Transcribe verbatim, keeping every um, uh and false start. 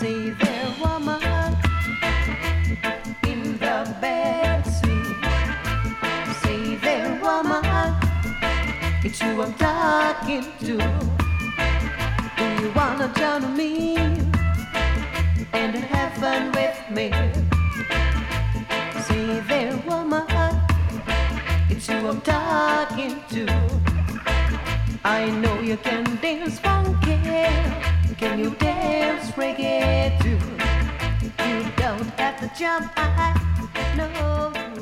Say there, woman, in the backseat. Say there, woman, it's you I'm talking to. Do you wanna join me and have fun with me? Say there, woman, it's you I'm talking to. I know you can dance funky. Can you dance reggae too? You don't have to jump high, no.